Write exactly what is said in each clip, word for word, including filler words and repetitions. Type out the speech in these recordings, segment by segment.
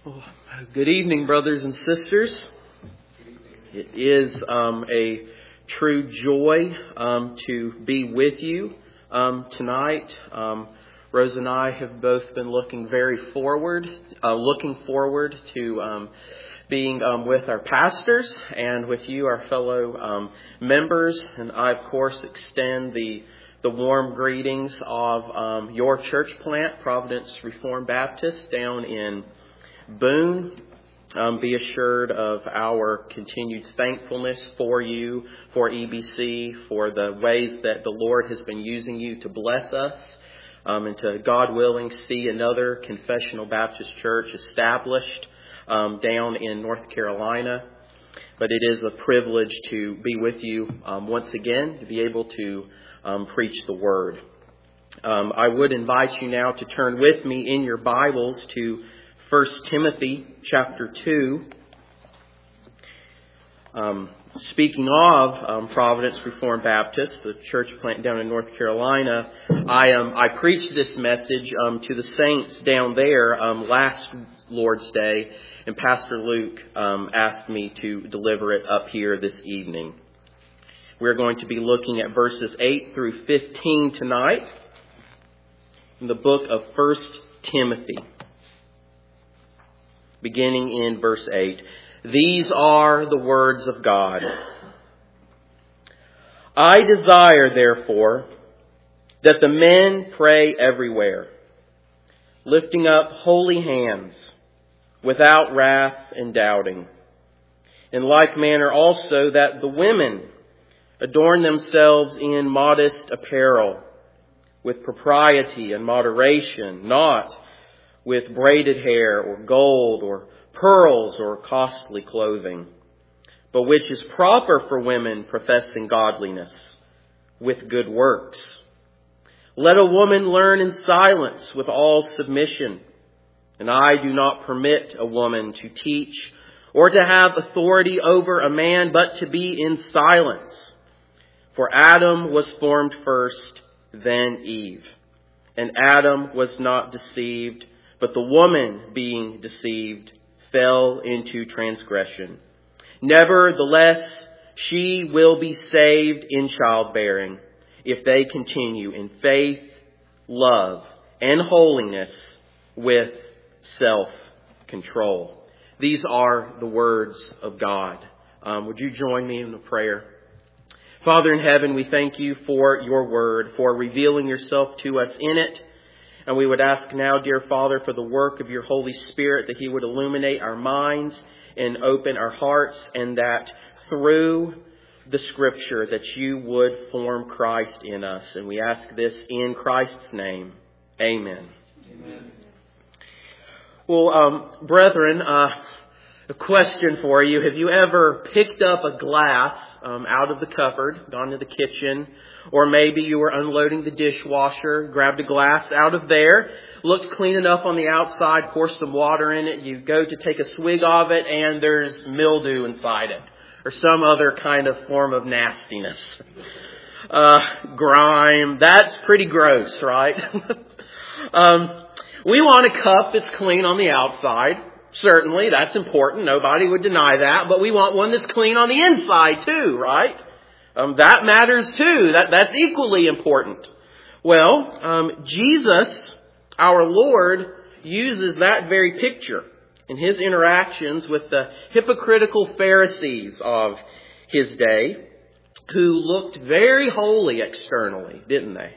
Well, good evening, brothers and sisters. It is um, a true joy um, to be with you um, tonight. Um, Rose and I have both been looking very forward, uh, looking forward to um, being um, with our pastors and with you, our fellow um, members. And I, of course, extend the the warm greetings of um, your church plant, Providence Reformed Baptist, down in Boone. Um, be assured of our continued thankfulness for you, for E B C, for the ways that the Lord has been using you to bless us, um, and to, God willing, see another Confessional Baptist church established um, down in North Carolina. But it is a privilege to be with you um, once again, to be able to um, preach the Word. Um, I would invite you now to turn with me in your Bibles to First Timothy chapter two. Um, speaking of um, Providence Reformed Baptist, the church plant down in North Carolina, I um, I preached this message um, to the saints down there um, last Lord's Day, and Pastor Luke um, asked me to deliver it up here this evening. We're going to be looking at verses eight through fifteen tonight in the book of First Timothy. Beginning in verse eight. These are the words of God. I desire, therefore, that the men pray everywhere, lifting up holy hands, without wrath and doubting. In like manner also that the women adorn themselves in modest apparel, with propriety and moderation, not with braided hair or gold or pearls or costly clothing, but which is proper for women professing godliness, with good works. Let a woman learn in silence with all submission, and I do not permit a woman to teach or to have authority over a man, but to be in silence. For Adam was formed first, then Eve. And Adam was not deceived, but the woman, being deceived, fell into transgression. Nevertheless, she will be saved in childbearing, if they continue in faith, love, and holiness with self-control. These are the words of God. Um, would you join me in a prayer? Father in heaven, we thank you for your word, for revealing yourself to us in it. And we would ask now, dear Father, for the work of your Holy Spirit, that he would illuminate our minds and open our hearts, and that through the Scripture that you would form Christ in us. And we ask this in Christ's name. Amen. Amen. Well, um, brethren, uh, a question for you. Have you ever picked up a glass um, out of the cupboard, gone to the kitchen, or maybe you were unloading the dishwasher, grabbed a glass out of there, looked clean enough on the outside, pour some water in it, you go to take a swig of it, and there's mildew inside it, or some other kind of form of nastiness. Uh, grime, that's pretty gross, right? um, we want a cup that's clean on the outside. Certainly, that's important. Nobody would deny that. But we want one that's clean on the inside too, right? Um, that matters too. That, that's equally important. Well, um, Jesus, our Lord, uses that very picture in his interactions with the hypocritical Pharisees of his day, who looked very holy externally, didn't they?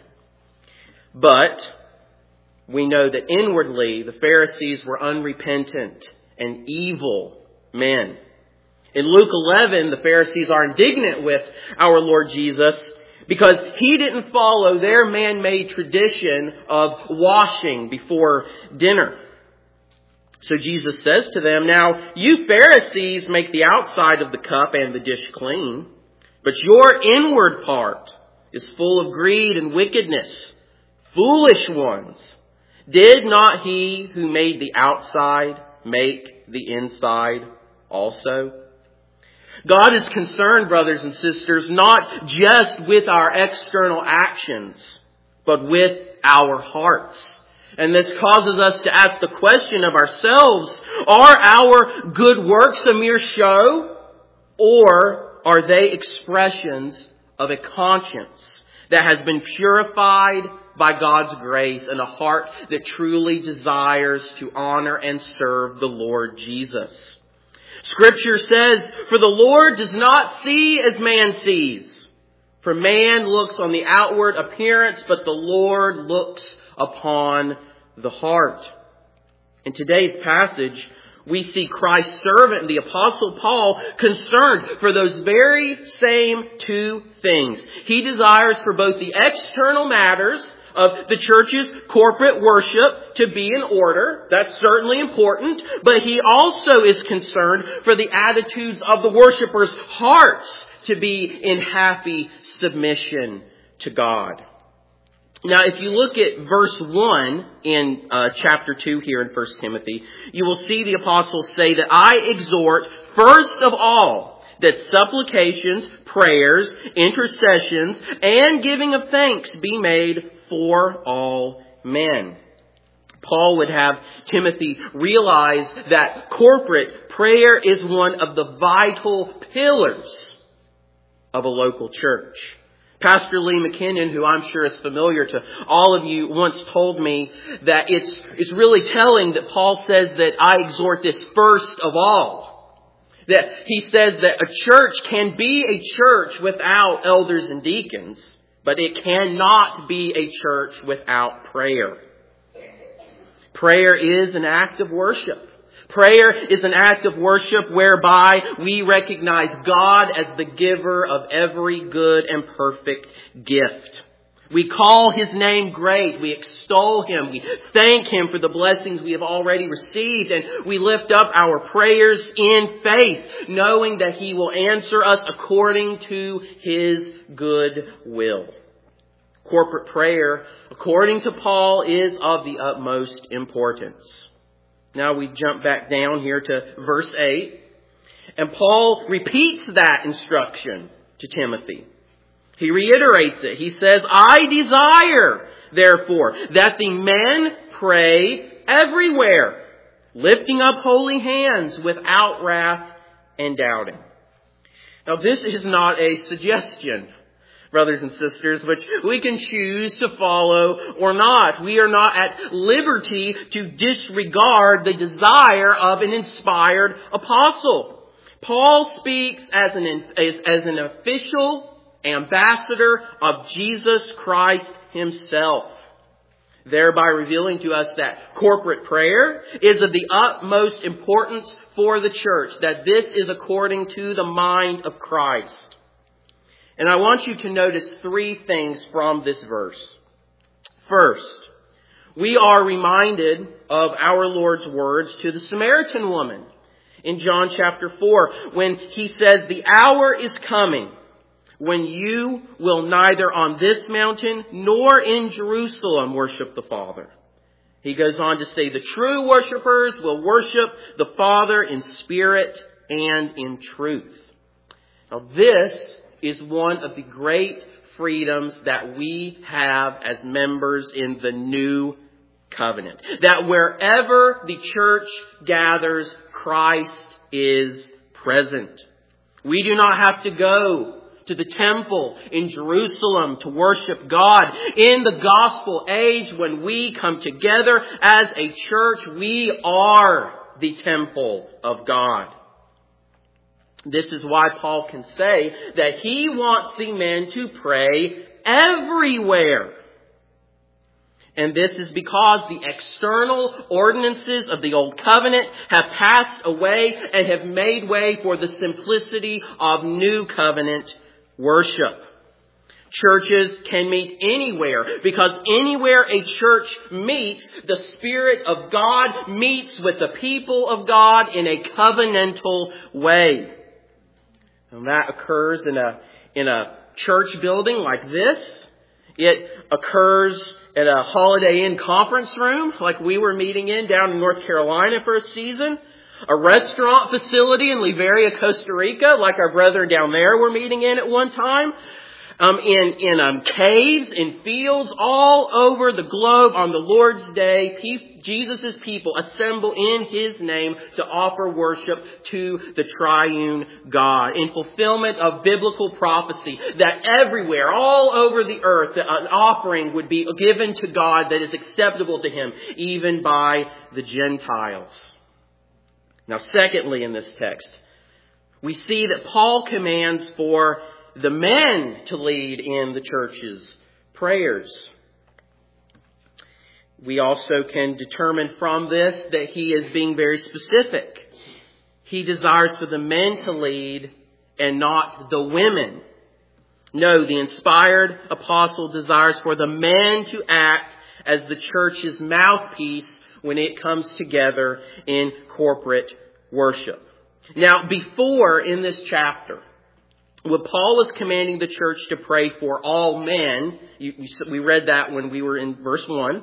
But we know that inwardly the Pharisees were unrepentant and evil men. In Luke eleven, the Pharisees are indignant with our Lord Jesus because he didn't follow their man-made tradition of washing before dinner. So Jesus says to them, now you Pharisees make the outside of the cup and the dish clean, but your inward part is full of greed and wickedness. Foolish ones! Did not he who made the outside make the inside also? God is concerned, brothers and sisters, not just with our external actions, but with our hearts. And this causes us to ask the question of ourselves, are our good works a mere show, or are they expressions of a conscience that has been purified by God's grace and a heart that truly desires to honor and serve the Lord Jesus? Scripture says, "For the Lord does not see as man sees. For man looks on the outward appearance, but the Lord looks upon the heart." In today's passage, we see Christ's servant, the Apostle Paul, concerned for those very same two things. He desires for both the external matters of the church's corporate worship to be in order. That's certainly important. But he also is concerned for the attitudes of the worshipers' hearts to be in happy submission to God. Now, if you look at verse one in uh, chapter two here in First Timothy, you will see the apostle say that I exhort first of all that supplications, prayers, intercessions, and giving of thanks be made for all men. Paul would have Timothy realize that corporate prayer is one of the vital pillars of a local church. Pastor Lee McKinnon, who I'm sure is familiar to all of you, once told me that it's, it's really telling that Paul says that I exhort this first of all. That he says that a church can be a church without elders and deacons, but it cannot be a church without prayer. Prayer is an act of worship. Prayer is an act of worship whereby we recognize God as the giver of every good and perfect gift. We call His name great. We extol Him. We thank Him for the blessings we have already received. And we lift up our prayers in faith, knowing that He will answer us according to His good will. Corporate prayer, according to Paul, is of the utmost importance. Now we jump back down here to verse eight. And Paul repeats that instruction to Timothy. He reiterates it. He says, I desire, therefore, that the men pray everywhere, lifting up holy hands without wrath and doubting. Now this is not a suggestion, brothers and sisters, which we can choose to follow or not. We are not at liberty to disregard the desire of an inspired apostle. Paul speaks as an, as an official ambassador of Jesus Christ Himself, thereby revealing to us that corporate prayer is of the utmost importance for the church, that this is according to the mind of Christ. And I want you to notice three things from this verse. First, we are reminded of our Lord's words to the Samaritan woman in John chapter four, when He says, the hour is coming when you will neither on this mountain nor in Jerusalem worship the Father. He goes on to say, the true worshipers will worship the Father in spirit and in truth. Now this is one of the great freedoms that we have as members in the new covenant. That wherever the church gathers, Christ is present. We do not have to go to the temple in Jerusalem to worship God. In the gospel age, when we come together as a church, we are the temple of God. This is why Paul can say that he wants the men to pray everywhere. And this is because the external ordinances of the Old Covenant have passed away and have made way for the simplicity of New Covenant worship. Churches can meet anywhere, because anywhere a church meets, the Spirit of God meets with the people of God in a covenantal way. And that occurs in a, in a church building like this. It occurs at a Holiday Inn conference room like we were meeting in down in North Carolina for a season. A restaurant facility in Liberia, Costa Rica, like our brethren down there were meeting in at one time. Um, in in um, caves, in fields, all over the globe on the Lord's Day, pe- Jesus' people assemble in His name to offer worship to the triune God in fulfillment of biblical prophecy that everywhere, all over the earth, an offering would be given to God that is acceptable to Him, even by the Gentiles. Now, secondly, in this text, we see that Paul commands for the men to lead in the church's prayers. We also can determine from this that he is being very specific. He desires for the men to lead and not the women. No, the inspired apostle desires for the men to act as the church's mouthpiece when it comes together in corporate worship. Now, before in this chapter, when Paul was commanding the church to pray for all men, you, we read that when we were in verse one.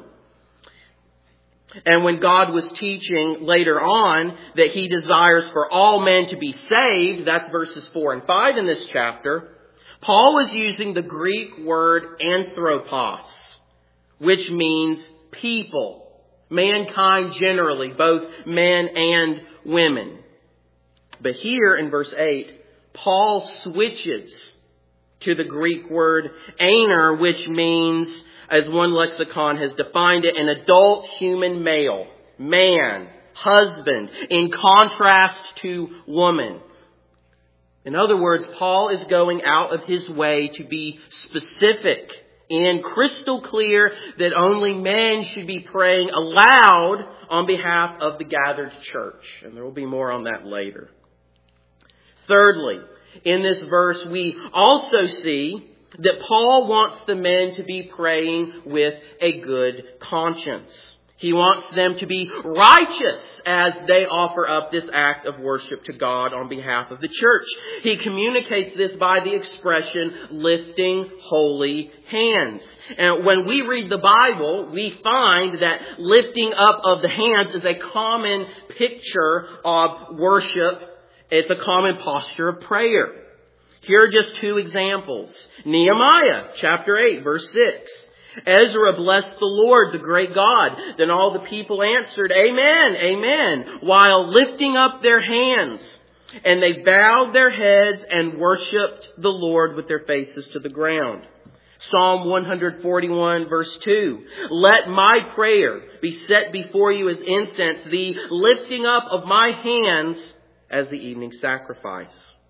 And when God was teaching later on that He desires for all men to be saved, that's verses four and five in this chapter, Paul was using the Greek word anthropos, which means people, mankind generally, both men and women. But here in verse eight, Paul switches to the Greek word aner, which means, as one lexicon has defined it, an adult human male, man, husband, in contrast to woman. In other words, Paul is going out of his way to be specific and crystal clear that only men should be praying aloud on behalf of the gathered church. And there will be more on that later. Thirdly, in this verse, we also see that Paul wants the men to be praying with a good conscience. He wants them to be righteous as they offer up this act of worship to God on behalf of the church. He communicates this by the expression, lifting holy hands. And when we read the Bible, we find that lifting up of the hands is a common picture of worship. It's a common posture of prayer. Here are just two examples. Nehemiah chapter eight, verse six. Ezra blessed the Lord, the great God. Then all the people answered, Amen, Amen, while lifting up their hands. And they bowed their heads and worshipped the Lord with their faces to the ground. Psalm one forty-one, verse two. Let my prayer be set before you as incense, the lifting up of my hands as the evening sacrifice.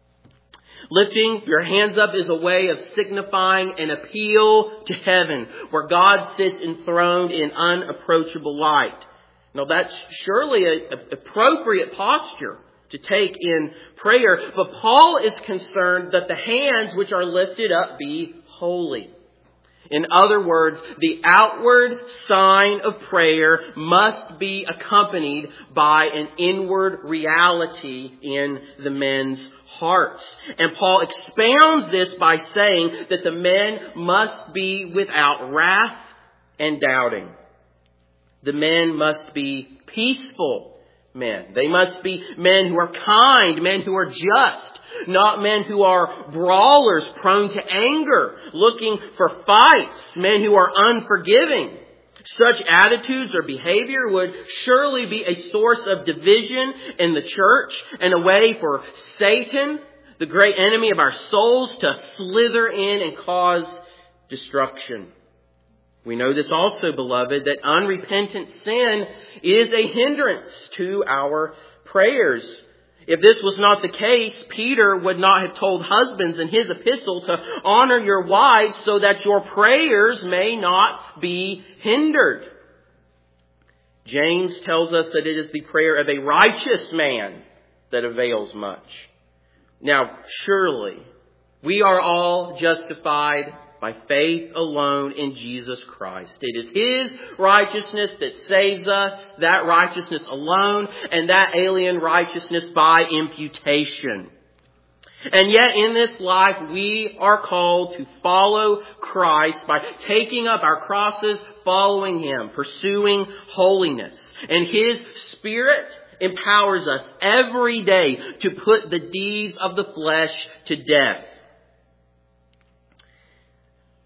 Lifting your hands up is a way of signifying an appeal to heaven, where God sits enthroned in unapproachable light. Now that's surely an appropriate posture to take in prayer, but Paul is concerned that the hands which are lifted up be holy. In other words, the outward sign of prayer must be accompanied by an inward reality in the men's hearts. And Paul expounds this by saying that the men must be without wrath and doubting. The men must be peaceful men. They must be men who are kind, men who are just, not men who are brawlers, prone to anger, looking for fights, men who are unforgiving. Such attitudes or behavior would surely be a source of division in the church and a way for Satan, the great enemy of our souls, to slither in and cause destruction. We know this also, beloved, that unrepentant sin is a hindrance to our prayers. If this was not the case, Peter would not have told husbands in his epistle to honor your wives so that your prayers may not be hindered. James tells us that it is the prayer of a righteous man that avails much. Now, surely we are all justified by faith alone in Jesus Christ. It is His righteousness that saves us, that righteousness alone, and that alien righteousness by imputation. And yet in this life we are called to follow Christ by taking up our crosses, following Him, pursuing holiness. And His Spirit empowers us every day to put the deeds of the flesh to death.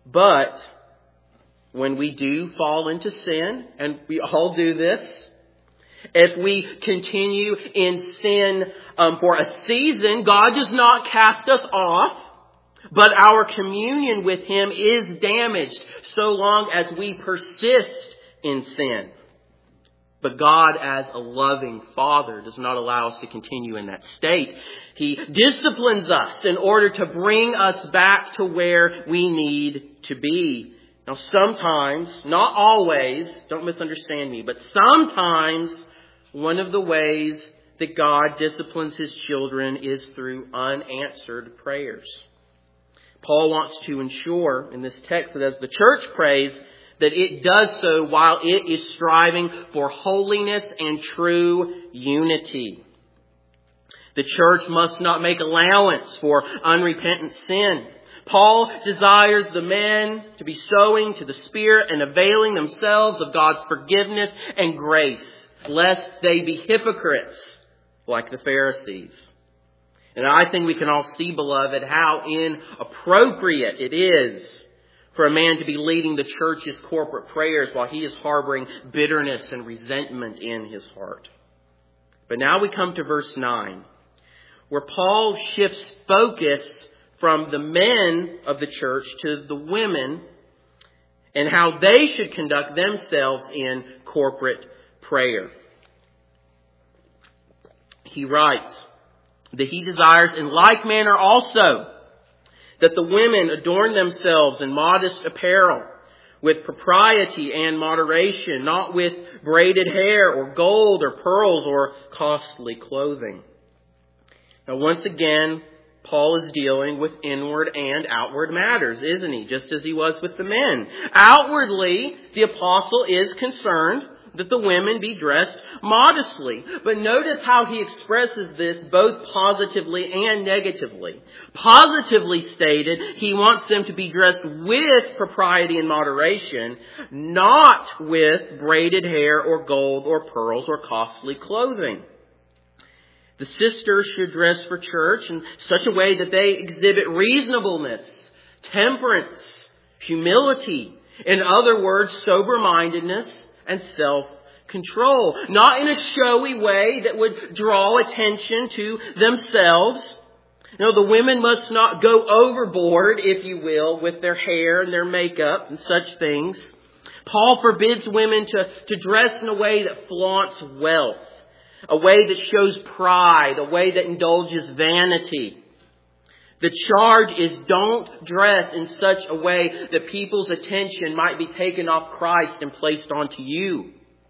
But when we do fall into sin, and we all do this, if we continue in sin um, for a season, God does not cast us off, but our communion with Him is damaged so long as we persist in sin. But God, as a loving Father, does not allow us to continue in that state. He disciplines us in order to bring us back to where we need to be. Now, sometimes, not always, don't misunderstand me, but sometimes one of the ways that God disciplines His children is through unanswered prayers. Paul wants to ensure in this text that as the church prays, that it does so while it is striving for holiness and true unity. The church must not make allowance for unrepentant sin. Paul desires the men to be sowing to the Spirit and availing themselves of God's forgiveness and grace, lest they be hypocrites like the Pharisees. And I think we can all see, beloved, how inappropriate it is for a man to be leading the church's corporate prayers while he is harboring bitterness and resentment in his heart. But now we come to verse nine, where Paul shifts focus from the men of the church to the women and how they should conduct themselves in corporate prayer. He writes that he desires in like manner also that the women adorn themselves in modest apparel, with propriety and moderation, not with braided hair or gold or pearls or costly clothing. Now, once again, Paul is dealing with inward and outward matters, isn't he? Just as he was with the men. Outwardly, the apostle is concerned that the women be dressed modestly. But notice how he expresses this both positively and negatively. Positively stated, he wants them to be dressed with propriety and moderation, not with braided hair or gold or pearls or costly clothing. The sisters should dress for church in such a way that they exhibit reasonableness, temperance, humility, in other words, sober-mindedness and self-control. Not in a showy way that would draw attention to themselves. No, the women must not go overboard, if you will, with their hair and their makeup and such things. Paul forbids women to, to dress in a way that flaunts wealth, a way that shows pride, a way that indulges vanity. The charge is don't dress in such a way that people's attention might be taken off Christ and placed onto you.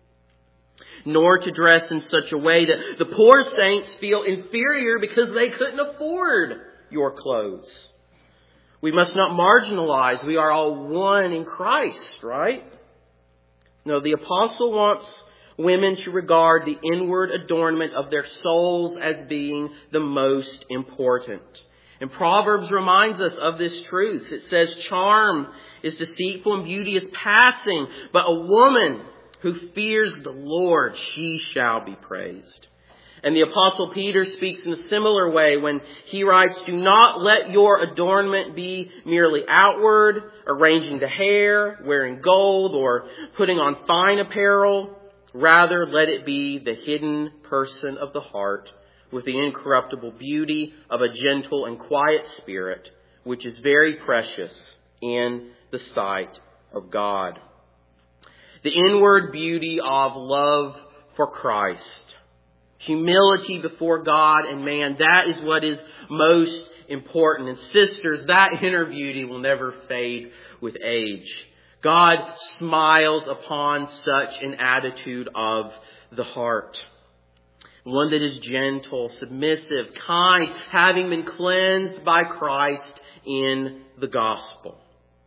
Nor to dress in such a way that the poor saints feel inferior because they couldn't afford your clothes. We must not marginalize. We are all one in Christ, right? No, the apostle wants women to regard the inward adornment of their souls as being the most important. And Proverbs reminds us of this truth. It says, charm is deceitful and beauty is passing, but a woman who fears the Lord, she shall be praised. And the Apostle Peter speaks in a similar way when he writes, do not let your adornment be merely outward, arranging the hair, wearing gold, or putting on fine apparel. Rather, let it be the hidden person of the heart, with the incorruptible beauty of a gentle and quiet spirit, which is very precious in the sight of God. The inward beauty of love for Christ, humility before God and man, that is what is most important. And sisters, that inner beauty will never fade with age. God smiles upon such an attitude of the heart. One that is gentle, submissive, kind, having been cleansed by Christ in the gospel.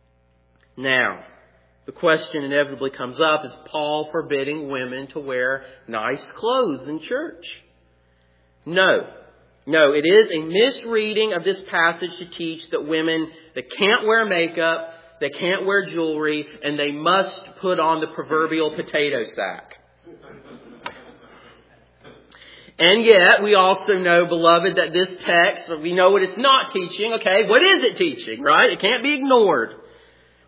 Now, the question inevitably comes up, is Paul forbidding women to wear nice clothes in church? No. No, it is a misreading of this passage to teach that women that can't wear makeup, they can't wear jewelry, and they must put on the proverbial potato sack. And yet, we also know, beloved, that this text, we know what it's not teaching. Okay, what is it teaching, right? It can't be ignored.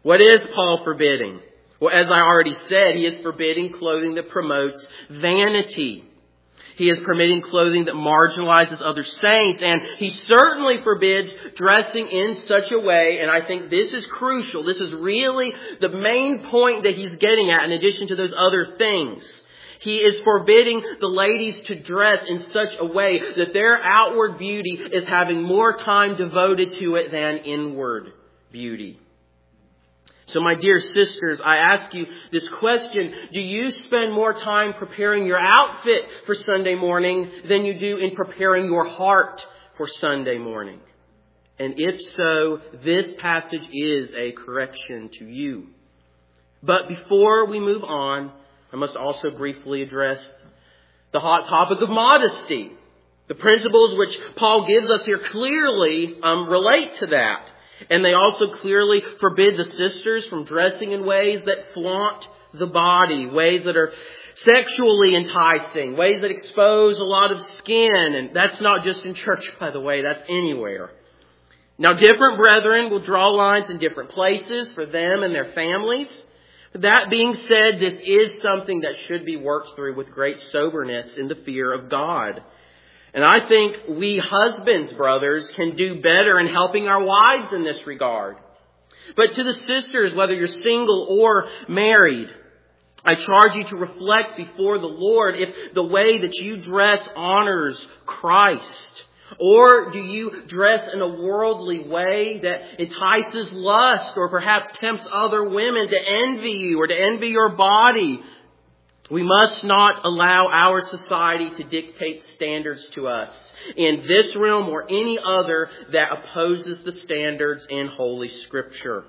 What is Paul forbidding? Well, as I already said, he is forbidding clothing that promotes vanity. He is permitting clothing that marginalizes other saints, and he certainly forbids dressing in such a way, and I think this is crucial. This is really the main point that he's getting at in addition to those other things. He is forbidding the ladies to dress in such a way that their outward beauty is having more time devoted to it than inward beauty. So my dear sisters, I ask you this question: do you spend more time preparing your outfit for Sunday morning than you do in preparing your heart for Sunday morning? And if so, this passage is a correction to you. But before we move on, I must also briefly address the hot topic of modesty. The principles which Paul gives us here clearly um, relate to that. And they also clearly forbid the sisters from dressing in ways that flaunt the body, ways that are sexually enticing, ways that expose a lot of skin. And that's not just in church, by the way, that's anywhere. Now, different brethren will draw lines in different places for them and their families. That being said, this is something that should be worked through with great soberness in the fear of God. And I think we husbands, brothers, can do better in helping our wives in this regard. But to the sisters, whether you're single or married, I charge you to reflect before the Lord if the way that you dress honors Christ. Or do you dress in a worldly way that entices lust or perhaps tempts other women to envy you or to envy your body? We must not allow our society to dictate standards to us in this realm or any other that opposes the standards in Holy Scripture.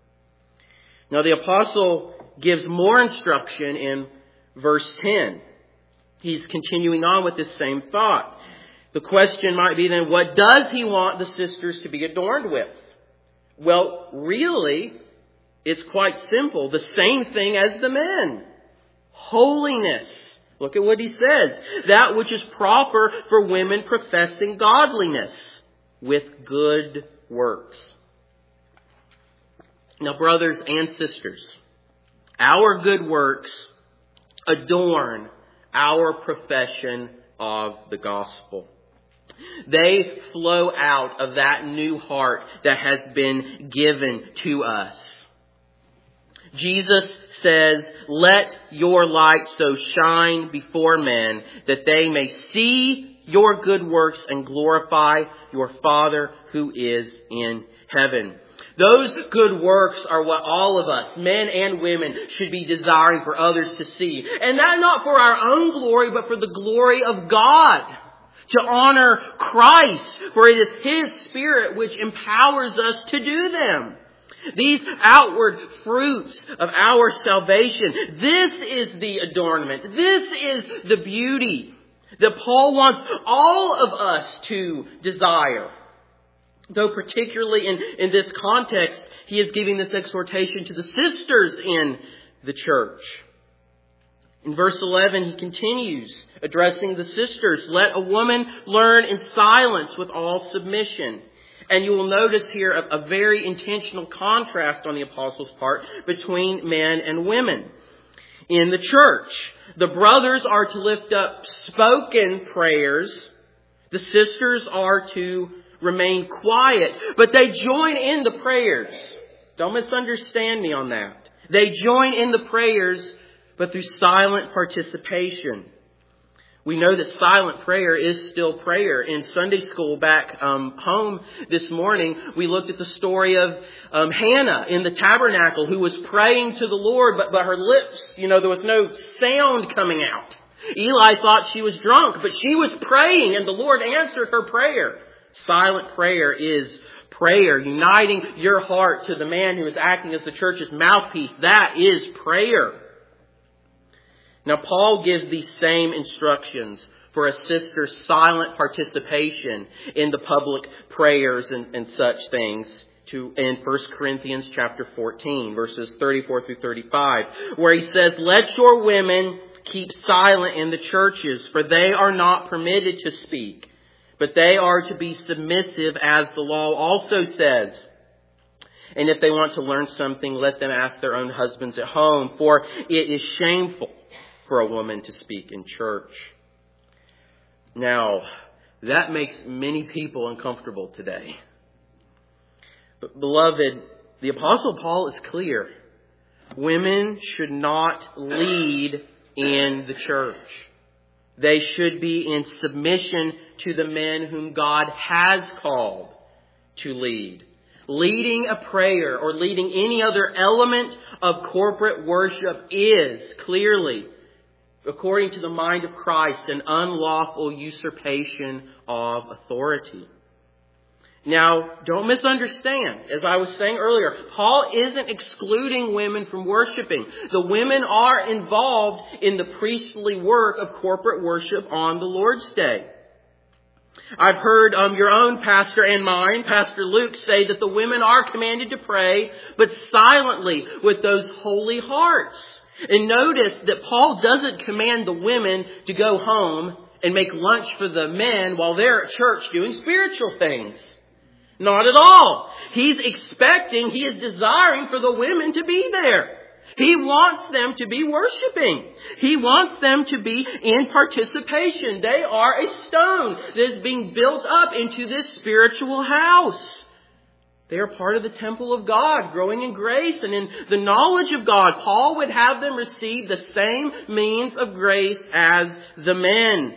Now the apostle gives more instruction in verse ten. He's continuing on with this same thought. The question might be then, what does he want the sisters to be adorned with? Well, really, it's quite simple. The same thing as the men. Holiness. Look at what he says. That which is proper for women professing godliness with good works. Now, brothers and sisters, our good works adorn our profession of the gospel. They flow out of that new heart that has been given to us. Jesus says, "Let your light so shine before men that they may see your good works and glorify your Father who is in heaven." Those good works are what all of us, men and women, should be desiring for others to see. And that not for our own glory, but for the glory of God. To honor Christ, for it is His Spirit which empowers us to do them. These outward fruits of our salvation, this is the adornment. This is the beauty that Paul wants all of us to desire. Though particularly in, in this context, he is giving this exhortation to the sisters in the church. In verse eleven, he continues addressing the sisters. "Let a woman learn in silence with all submission." And you will notice here a, a very intentional contrast on the apostles' part between men and women. In the church, the brothers are to lift up spoken prayers. The sisters are to remain quiet. But they join in the prayers. Don't misunderstand me on that. They join in the prayers, but through silent participation. We know that silent prayer is still prayer. In Sunday school back um, home this morning, we looked at the story of um, Hannah in the tabernacle who was praying to the Lord, but, but her lips, you know, there was no sound coming out. Eli thought she was drunk, but she was praying and the Lord answered her prayer. Silent prayer is prayer. Uniting your heart to the man who is acting as the church's mouthpiece. That is prayer. Now, Paul gives these same instructions for a sister's silent participation in the public prayers and, and such things to in First Corinthians chapter fourteen, verses thirty-four through thirty-five, where he says, "Let your women keep silent in the churches, for they are not permitted to speak, but they are to be submissive, as the law also says. And if they want to learn something, let them ask their own husbands at home, for it is shameful for a woman to speak in church. Now, that makes many people uncomfortable today. But beloved, the Apostle Paul is clear. Women should not lead in the church. They should be in submission to the men whom God has called to lead. Leading a prayer or leading any other element of corporate worship is clearly, according to the mind of Christ, an unlawful usurpation of authority. Now, don't misunderstand. As I was saying earlier, Paul isn't excluding women from worshiping. The women are involved in the priestly work of corporate worship on the Lord's Day. I've heard um, your own pastor and mine, Pastor Luke, say that the women are commanded to pray, but silently with those holy hearts. And notice that Paul doesn't command the women to go home and make lunch for the men while they're at church doing spiritual things. Not at all. He's expecting, he is desiring for the women to be there. He wants them to be worshiping. He wants them to be in participation. They are a stone that is being built up into this spiritual house. They are part of the temple of God, growing in grace and in the knowledge of God. Paul would have them receive the same means of grace as the men.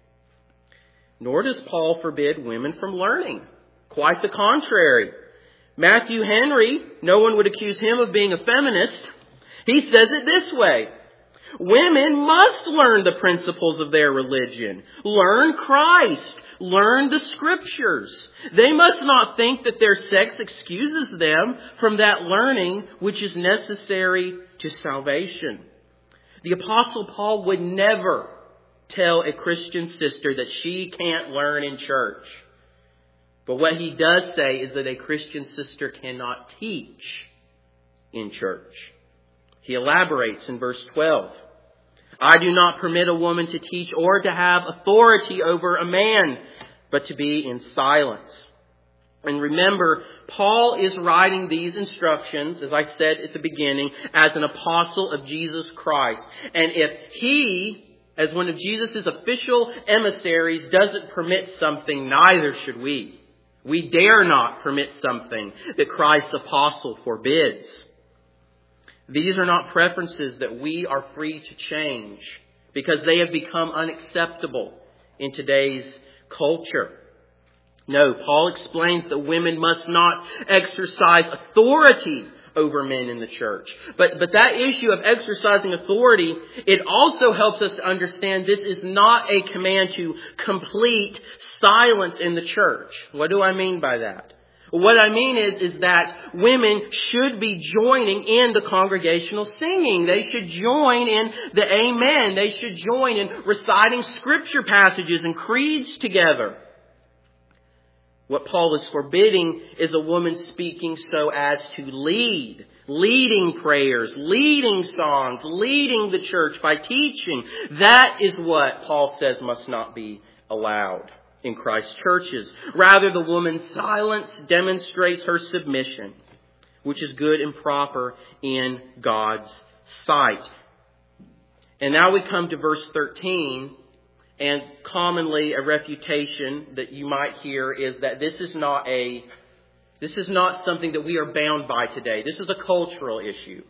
Nor does Paul forbid women from learning. Quite the contrary. Matthew Henry, no one would accuse him of being a feminist. He says it this way. Women must learn the principles of their religion. Learn Christ. Learn the Scriptures. They must not think that their sex excuses them from that learning which is necessary to salvation. The Apostle Paul would never tell a Christian sister that she can't learn in church. But what he does say is that a Christian sister cannot teach in church. He elaborates in verse twelve. I do not permit a woman to teach or to have authority over a man, but to be in silence. And remember, Paul is writing these instructions, as I said at the beginning, as an apostle of Jesus Christ. And if he, as one of Jesus' official emissaries, doesn't permit something, neither should we. We dare not permit something that Christ's apostle forbids. These are not preferences that we are free to change because they have become unacceptable in today's culture. No, Paul explains that women must not exercise authority over men in the church. But, but that issue of exercising authority, it also helps us to understand this is not a command to complete silence in the church. What do I mean by that? What I mean is, is that women should be joining in the congregational singing. They should join in the amen. They should join in reciting scripture passages and creeds together. What Paul is forbidding is a woman speaking so as to lead, leading prayers, leading songs, leading the church by teaching. That is what Paul says must not be allowed in Christ's churches. Rather, the woman's silence demonstrates her submission, which is good and proper in God's sight. And now we come to verse thirteen. And commonly a refutation that you might hear is that this is not a, this is not something that we are bound by today. This is a cultural issue.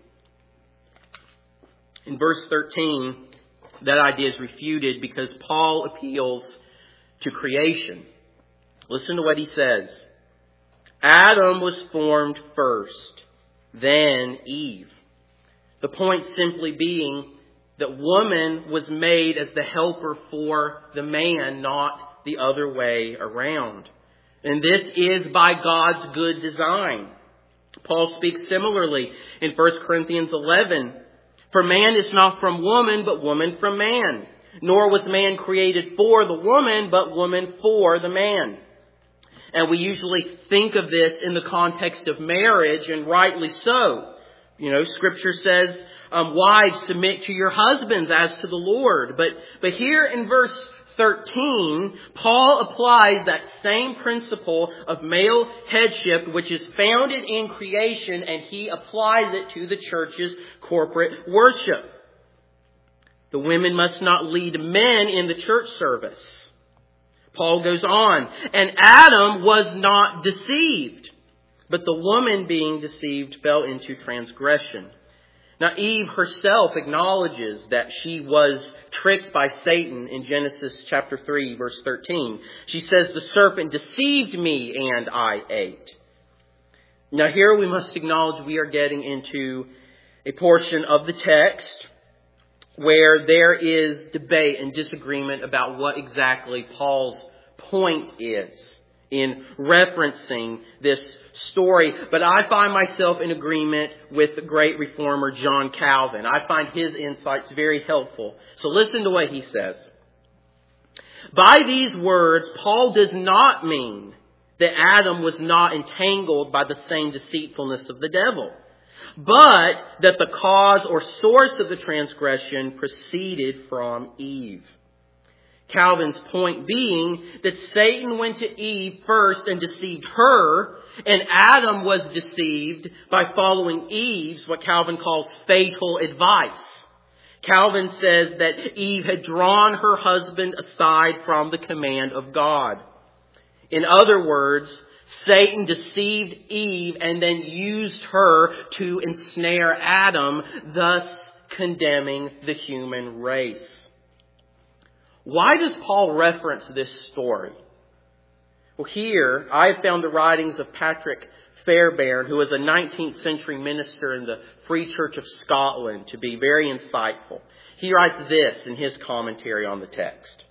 In verse thirteen, that idea is refuted because Paul appeals to creation. Listen to what he says. Adam was formed first, then Eve. The point simply being that woman was made as the helper for the man, not the other way around. And this is by God's good design. Paul speaks similarly in First Corinthians eleven. For man is not from woman, but woman from man. Nor was man created for the woman, but woman for the man. And we usually think of this in the context of marriage, and rightly so. You know, Scripture says, Um, wives, submit to your husbands as to the Lord. But, but here in verse thirteen, Paul applies that same principle of male headship, which is founded in creation, and he applies it to the church's corporate worship. The women must not lead men in the church service. Paul goes on, and Adam was not deceived, but the woman being deceived fell into transgression. Now Eve herself acknowledges that she was tricked by Satan in Genesis chapter three, verse thirteen. She says, the serpent deceived me and I ate. Now here we must acknowledge we are getting into a portion of the text where there is debate and disagreement about what exactly Paul's point is in referencing this story. But I find myself in agreement with the great reformer John Calvin. I find his insights very helpful. So listen to what he says. By these words, Paul does not mean that Adam was not entangled by the same deceitfulness of the devil, but that the cause or source of the transgression proceeded from Eve. Calvin's point being that Satan went to Eve first and deceived her, and Adam was deceived by following Eve's, what Calvin calls fatal advice. Calvin says that Eve had drawn her husband aside from the command of God. In other words, Satan deceived Eve and then used her to ensnare Adam, thus condemning the human race. Why does Paul reference this story? Well, here I have found the writings of Patrick Fairbairn, who was a nineteenth century minister in the Free Church of Scotland, to be very insightful. He writes this in his commentary on the text.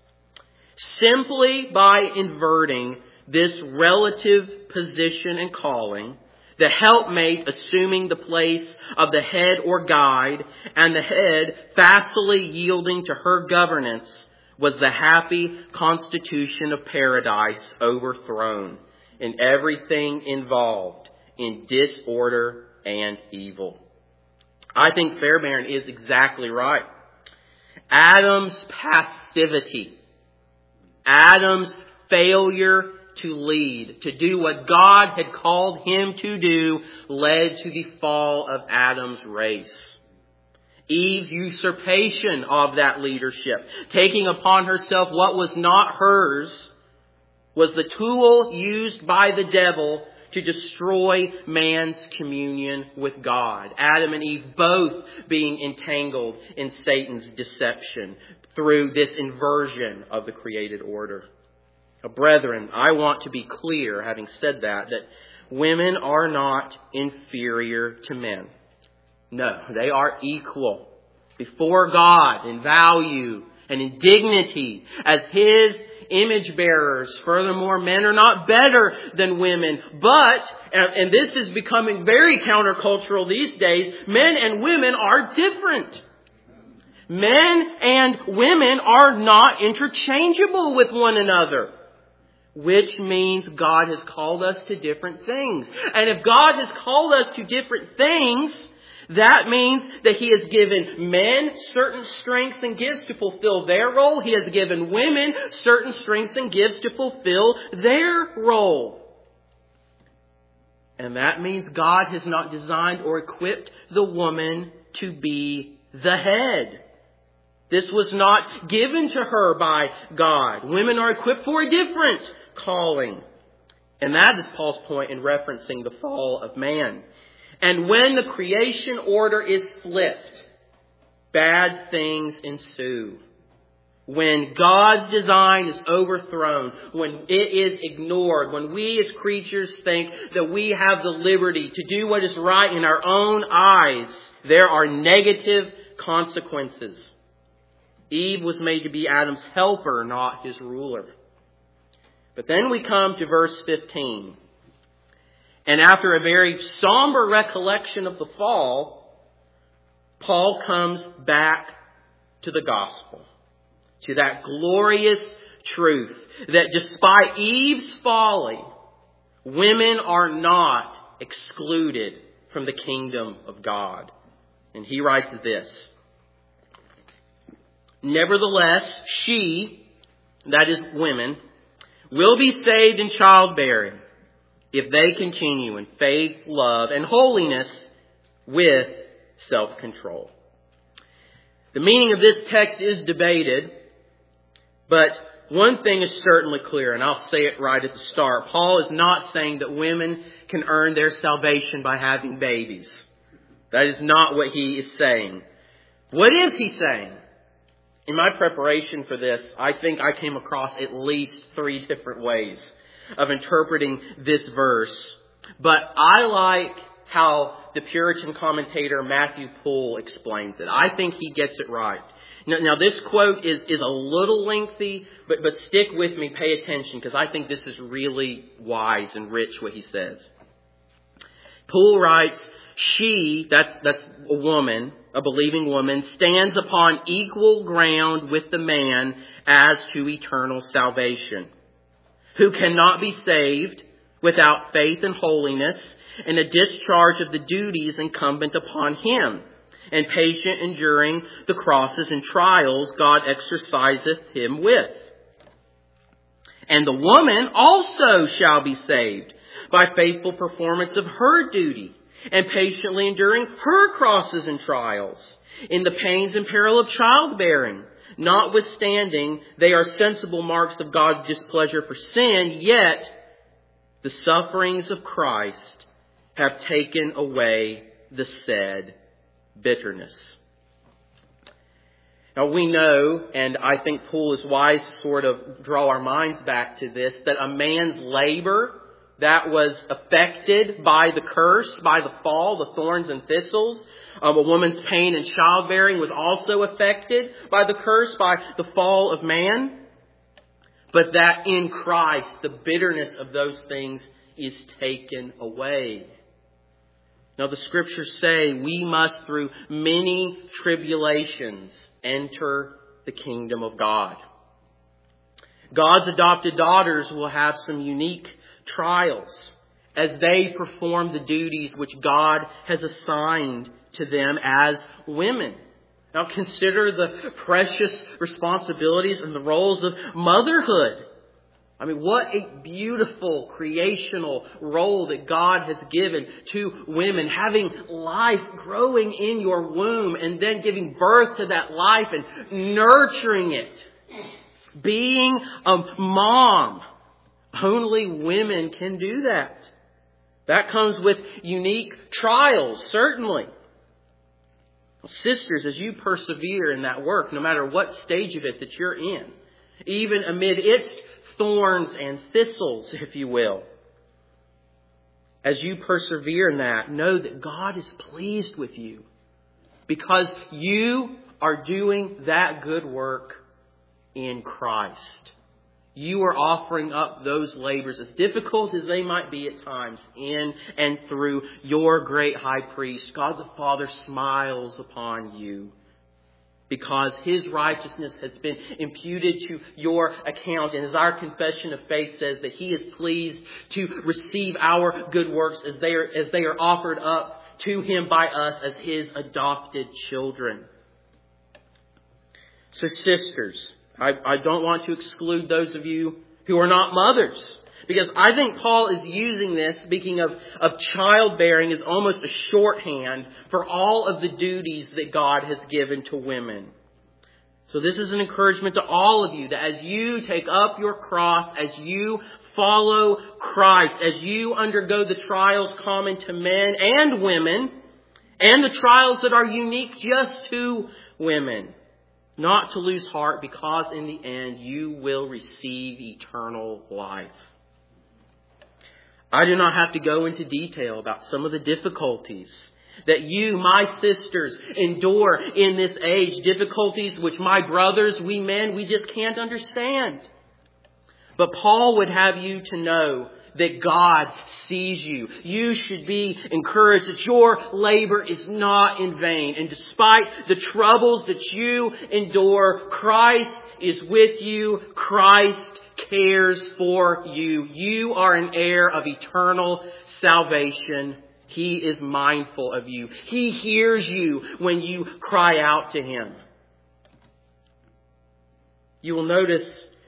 Simply by inverting this relative position and calling, the helpmate assuming the place of the head or guide, and the head facilely yielding to her governance, was the happy constitution of paradise overthrown, and everything involved in disorder and evil. I think Fairbairn is exactly right. Adam's passivity, Adam's failure to lead, to do what God had called him to do, led to the fall of Adam's race. Eve's usurpation of that leadership, taking upon herself what was not hers, was the tool used by the devil to destroy man's communion with God. Adam and Eve both being entangled in Satan's deception through this inversion of the created order. Now, brethren, I want to be clear, having said that, that women are not inferior to men. No, they are equal before God in value and in dignity as His image bearers. Furthermore, men are not better than women. But, and this is becoming very countercultural these days, men and women are different. Men and women are not interchangeable with one another. Which means God has called us to different things. And if God has called us to different things, that means that He has given men certain strengths and gifts to fulfill their role. He has given women certain strengths and gifts to fulfill their role. And that means God has not designed or equipped the woman to be the head. This was not given to her by God. Women are equipped for a different calling. And that is Paul's point in referencing the fall of man. And when the creation order is flipped, bad things ensue. When God's design is overthrown, when it is ignored, when we as creatures think that we have the liberty to do what is right in our own eyes, there are negative consequences. Eve was made to be Adam's helper, not his ruler. But then we come to verse fifteen. And after a very somber recollection of the fall, Paul comes back to the gospel, to that glorious truth that despite Eve's folly, women are not excluded from the kingdom of God. And he writes this. Nevertheless, she, that is women, will be saved in childbearing if they continue in faith, love, and holiness with self-control. The meaning of this text is debated, but one thing is certainly clear, and I'll say it right at the start. Paul is not saying that women can earn their salvation by having babies. That is not what he is saying. What is he saying? In my preparation for this, I think I came across at least three different ways of interpreting this verse. But I like how the Puritan commentator Matthew Poole explains it. I think he gets it right. Now, now this quote is, is a little lengthy, but, but stick with me, pay attention, because I think this is really wise and rich what he says. Poole writes, she, that's, that's a woman, a believing woman, stands upon equal ground with the man as to eternal salvation, who cannot be saved without faith and holiness and a discharge of the duties incumbent upon him, and patient enduring the crosses and trials God exerciseth him with. And the woman also shall be saved by faithful performance of her duty, and patiently enduring her crosses and trials in the pains and peril of childbearing. Notwithstanding, they are sensible marks of God's displeasure for sin, yet the sufferings of Christ have taken away the said bitterness. Now we know, and I think Poole is wise to sort of draw our minds back to this, that a man's labor that was affected by the curse, by the fall, the thorns and thistles, um, a woman's pain in childbearing was also affected by the curse, by the fall of man. But that in Christ, the bitterness of those things is taken away. Now the scriptures say we must through many tribulations enter the kingdom of God. God's adopted daughters will have some unique trials as they perform the duties which God has assigned to them as women. Now consider the precious responsibilities and the roles of motherhood. I mean, what a beautiful creational role that God has given to women. Having life growing in your womb and then giving birth to that life and nurturing it. Being a mom. Only women can do that. That comes with unique trials, certainly. Sisters, as you persevere in that work, no matter what stage of it that you're in, even amid its thorns and thistles, if you will, as you persevere in that, know that God is pleased with you because you are doing that good work in Christ. You are offering up those labors, as difficult as they might be at times, in and through your great high priest. God the Father smiles upon you because his righteousness has been imputed to your account. And as our confession of faith says, that he is pleased to receive our good works as they are, as they are offered up to him by us as his adopted children. So sisters, I, I don't want to exclude those of you who are not mothers. Because I think Paul is using this, speaking of, of childbearing, as almost a shorthand for all of the duties that God has given to women. So this is an encouragement to all of you, that as you take up your cross, as you follow Christ, as you undergo the trials common to men and women, and the trials that are unique just to women, not to lose heart, because in the end you will receive eternal life. I do not have to go into detail about some of the difficulties that you, my sisters, endure in this age. Difficulties which my brothers, we men, we just can't understand. But Paul would have you to know that God sees you. You should be encouraged that your labor is not in vain. And despite the troubles that you endure, Christ is with you. Christ cares for you. You are an heir of eternal salvation. He is mindful of you. He hears you when you cry out to him. You will notice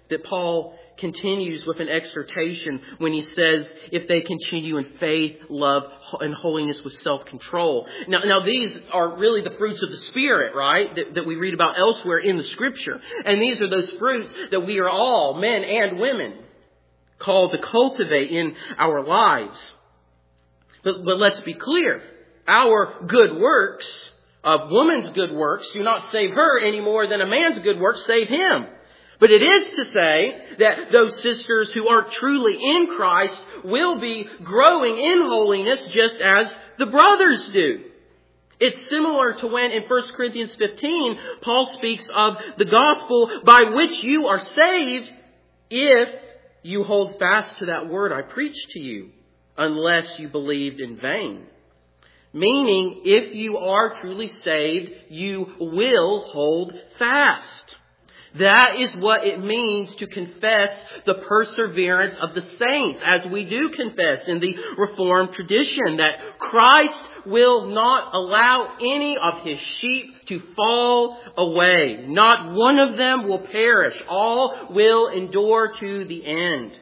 that Paul continues with an exhortation when he says, if they continue in faith, love, and holiness with self-control. Now, now these are really the fruits of the Spirit, right? That, that we read about elsewhere in the Scripture. And these are those fruits that we are all, men and women, called to cultivate in our lives. But, but let's be clear. Our good works, a woman's good works, do not save her any more than a man's good works save him. But it is to say that those sisters who are truly in Christ will be growing in holiness just as the brothers do. It's similar to when in First Corinthians fifteen, Paul speaks of the gospel by which you are saved if you hold fast to that word I preached to you, unless you believed in vain. Meaning, if you are truly saved, you will hold fast. That is what it means to confess the perseverance of the saints, as we do confess in the Reformed tradition, that Christ will not allow any of his sheep to fall away. Not one of them will perish. All will endure to the end.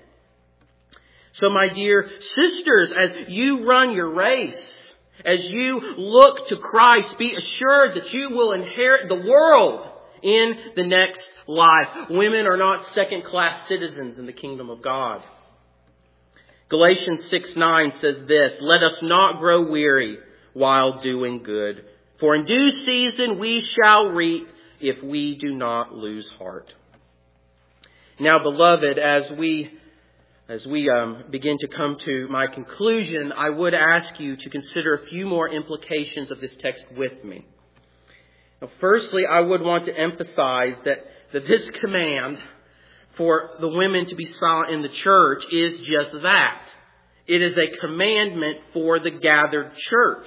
So my dear sisters, as you run your race, as you look to Christ, be assured that you will inherit the world in the next life. Women are not second-class citizens in the kingdom of God. Galatians six nine says this, let us not grow weary while doing good, for in due season we shall reap if we do not lose heart. Now, beloved, as we as we um, begin to come to my conclusion, I would ask you to consider a few more implications of this text with me. Now, firstly, I would want to emphasize that, that this command for the women to be silent in the church is just that. It is a commandment for the gathered church.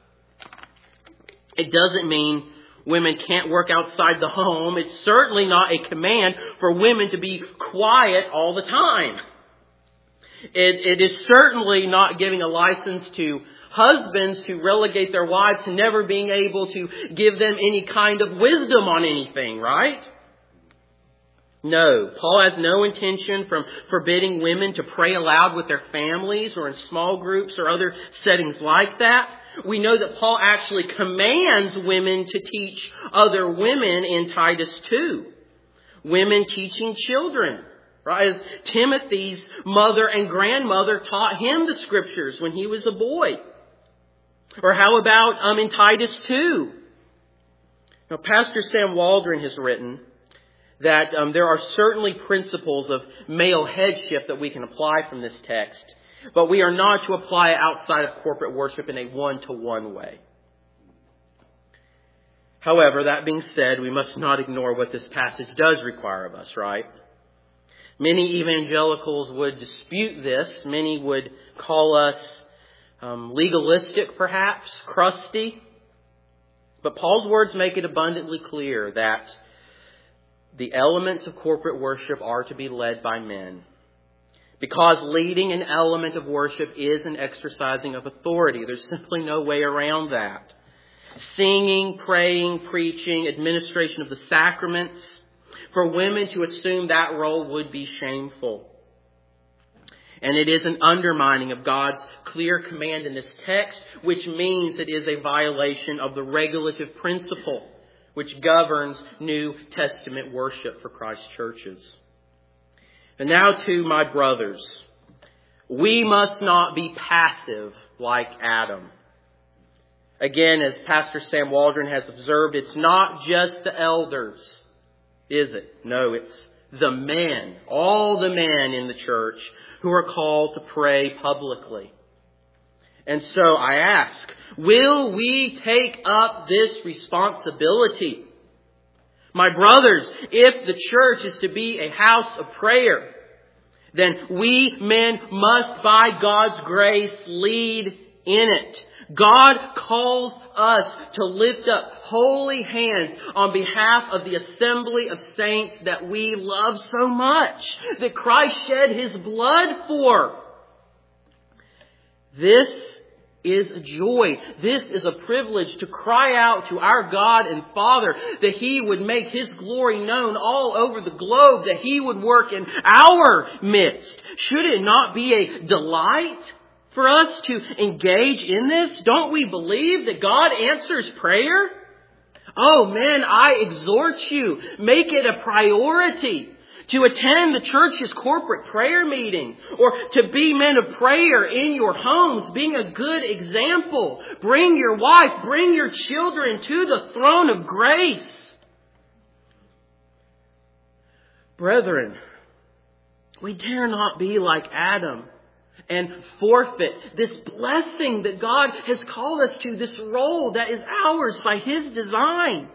It doesn't mean women can't work outside the home. It's certainly not a command for women to be quiet all the time. It, it is certainly not giving a license to husbands to relegate their wives to never being able to give them any kind of wisdom on anything, right? No, Paul has no intention from forbidding women to pray aloud with their families or in small groups or other settings like that. We know that Paul actually commands women to teach other women in Titus two. Women teaching children, right? As Timothy's mother and grandmother taught him the scriptures when he was a boy. Or how about um, in Titus two? Now, Pastor Sam Waldron has written that um, there are certainly principles of male headship that we can apply from this text, but we are not to apply it outside of corporate worship in a one-to-one way. However, that being said, we must not ignore what this passage does require of us, right? Many evangelicals would dispute this. Many would call us Um, legalistic, perhaps, crusty. But Paul's words make it abundantly clear that the elements of corporate worship are to be led by men. Because leading an element of worship is an exercising of authority. There's simply no way around that. Singing, praying, preaching, administration of the sacraments. For women to assume that role would be shameful. And it is an undermining of God's clear command in this text, which means it is a violation of the regulative principle which governs New Testament worship for Christ's churches. And now to my brothers. We must not be passive like Adam. Again, as Pastor Sam Waldron has observed, it's not just the elders, is it? No, it's the men, all the men in the church who are called to pray publicly. And so I ask, will we take up this responsibility? My brothers, if the church is to be a house of prayer, then we men must, by God's grace, lead in it. God calls us to lift up holy hands on behalf of the assembly of saints that we love so much, that Christ shed his blood for. This is a joy. This is a privilege to cry out to our God and Father that He would make His glory known all over the globe, that He would work in our midst. Should it not be a delight for us to engage in this? Don't we believe that God answers prayer? Oh man, I exhort you, make it a priority to attend the church's corporate prayer meeting, or to be men of prayer in your homes, being a good example. Bring your wife, bring your children to the throne of grace. Brethren, we dare not be like Adam and forfeit this blessing that God has called us to, this role that is ours by His design.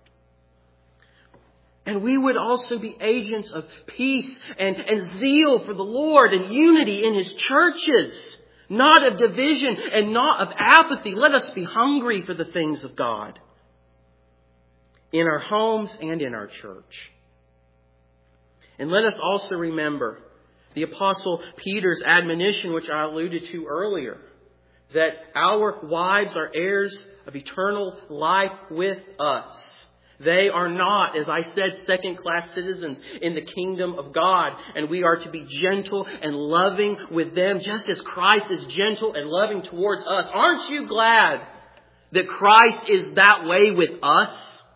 And we would also be agents of peace and, and zeal for the Lord and unity in His churches, not of division and not of apathy. Let us be hungry for the things of God in our homes and in our church. And let us also remember the Apostle Peter's admonition, which I alluded to earlier, that our wives are heirs of eternal life with us. They are not, as I said, second-class citizens in the kingdom of God. And we are to be gentle and loving with them, just as Christ is gentle and loving towards us. Aren't you glad that Christ is that way with us?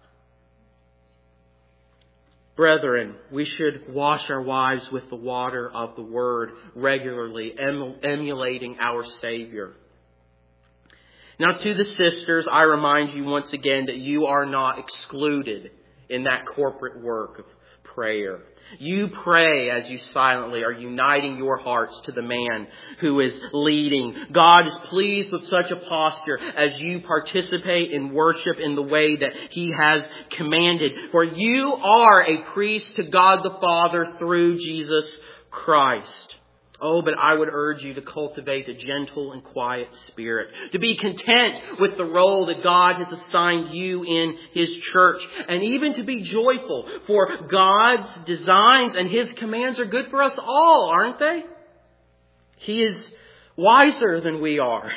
Brethren, we should wash our wives with the water of the Word regularly, emulating our Savior. Now, to the sisters, I remind you once again that you are not excluded in that corporate work of prayer. You pray as you silently are uniting your hearts to the man who is leading. God is pleased with such a posture as you participate in worship in the way that He has commanded. For you are a priest to God the Father through Jesus Christ. Oh, but I would urge you to cultivate a gentle and quiet spirit, to be content with the role that God has assigned you in His church, and even to be joyful, for God's designs and His commands are good for us all, aren't they? He is wiser than we are.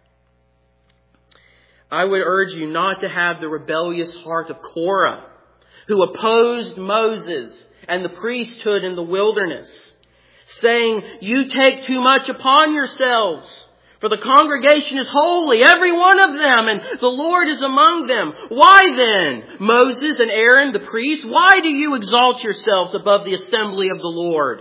I would urge you not to have the rebellious heart of Korah, who opposed Moses and the priesthood in the wilderness, saying, "You take too much upon yourselves, for the congregation is holy, every one of them, and the Lord is among them. Why then, Moses and Aaron the priests, why do you exalt yourselves above the assembly of the Lord?"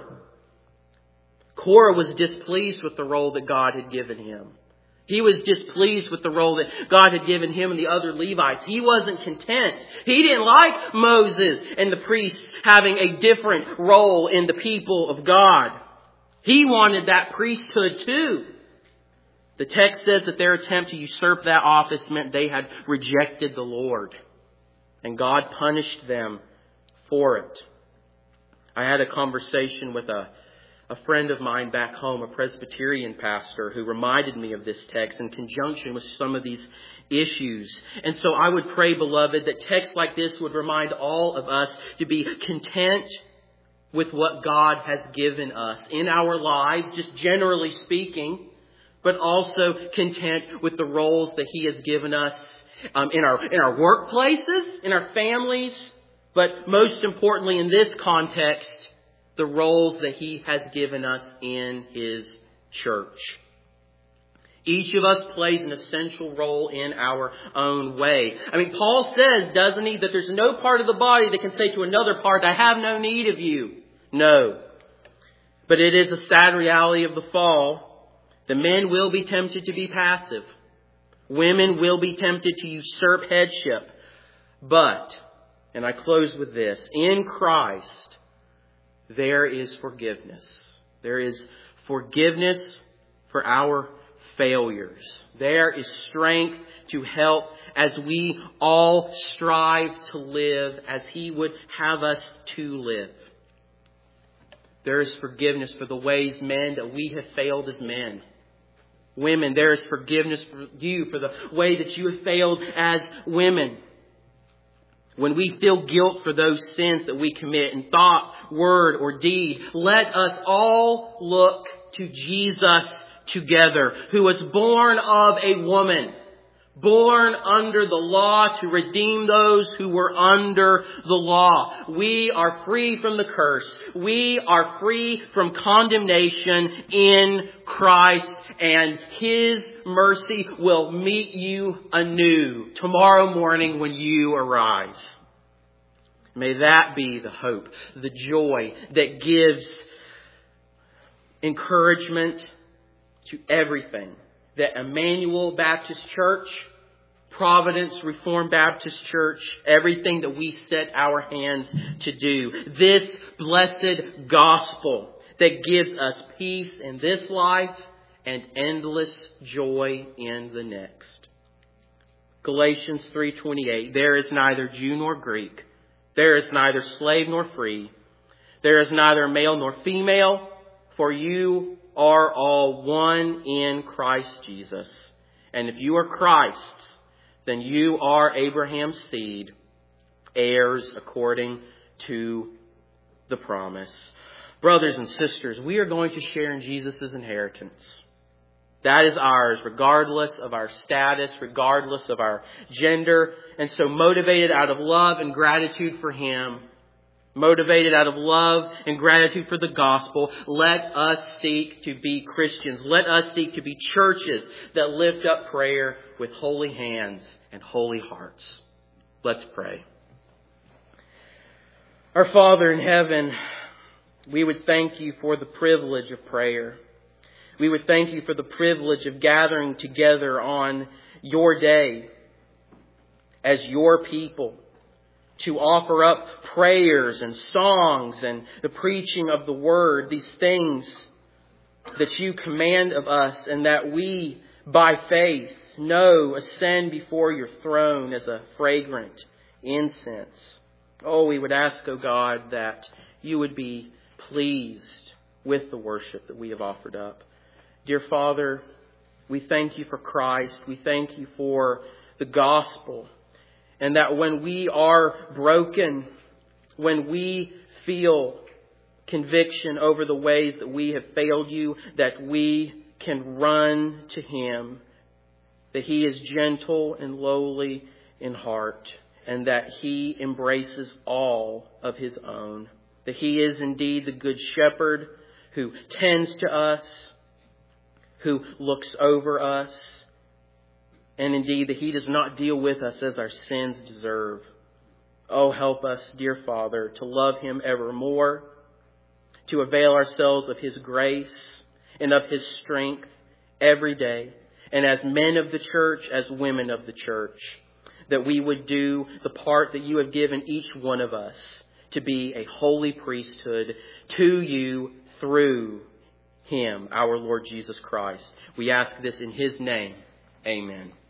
Korah was displeased with the role that God had given him. He was displeased with the role that God had given him and the other Levites. He wasn't content. He didn't like Moses and the priests having a different role in the people of God. He wanted that priesthood too. The text says that their attempt to usurp that office meant they had rejected the Lord. And God punished them for it. I had a conversation with a A friend of mine back home, a Presbyterian pastor, who reminded me of this text in conjunction with some of these issues. And so I would pray, beloved, that texts like this would remind all of us to be content with what God has given us in our lives, just generally speaking, but also content with the roles that He has given us um, in our in our workplaces, in our families, but most importantly in this context, the roles that He has given us in His church. Each of us plays an essential role in our own way. I mean, Paul says, doesn't he, that there's no part of the body that can say to another part, "I have no need of you." No. But it is a sad reality of the fall. The men will be tempted to be passive. Women will be tempted to usurp headship. But, and I close with this, in Christ, there is forgiveness. There is forgiveness for our failures. There is strength to help as we all strive to live as He would have us to live. There is forgiveness for the ways, men, that we have failed as men. Women, there is forgiveness for you for the way that you have failed as women. When we feel guilt for those sins that we commit in thought, word, or deed, let us all look to Jesus together, who was born of a woman, born under the law to redeem those who were under the law. We are free from the curse. We are free from condemnation in Christ, and His mercy will meet you anew tomorrow morning when you arise. May that be the hope, the joy that gives encouragement to everything that Emmanuel Baptist Church, Providence Reformed Baptist Church, everything that we set our hands to do. This blessed gospel that gives us peace in this life and endless joy in the next. Galatians three twenty-eight, there is neither Jew nor Greek. There is neither slave nor free. There is neither male nor female, for you are all one in Christ Jesus. And if you are Christ's, then you are Abraham's seed, heirs according to the promise. Brothers and sisters, we are going to share in Jesus' inheritance. That is ours, regardless of our status, regardless of our gender. And so motivated out of love and gratitude for Him, motivated out of love and gratitude for the gospel, let us seek to be Christians. Let us seek to be churches that lift up prayer with holy hands and holy hearts. Let's pray. Our Father in heaven, we would thank You for the privilege of prayer. We would thank You for the privilege of gathering together on Your day as Your people to offer up prayers and songs and the preaching of the Word, these things that You command of us and that we, by faith, know ascend before Your throne as a fragrant incense. Oh, we would ask, O God, that You would be pleased with the worship that we have offered up. Dear Father, we thank You for Christ. We thank You for the gospel. And that when we are broken, when we feel conviction over the ways that we have failed You, that we can run to Him, that He is gentle and lowly in heart, and that He embraces all of His own, that He is indeed the good shepherd who tends to us, who looks over us, and indeed that He does not deal with us as our sins deserve. Oh, help us, dear Father, to love Him evermore, to avail ourselves of His grace and of His strength every day, and as men of the church, as women of the church, that we would do the part that You have given each one of us to be a holy priesthood to You through Him, our Lord Jesus Christ. We ask this in His name. Amen.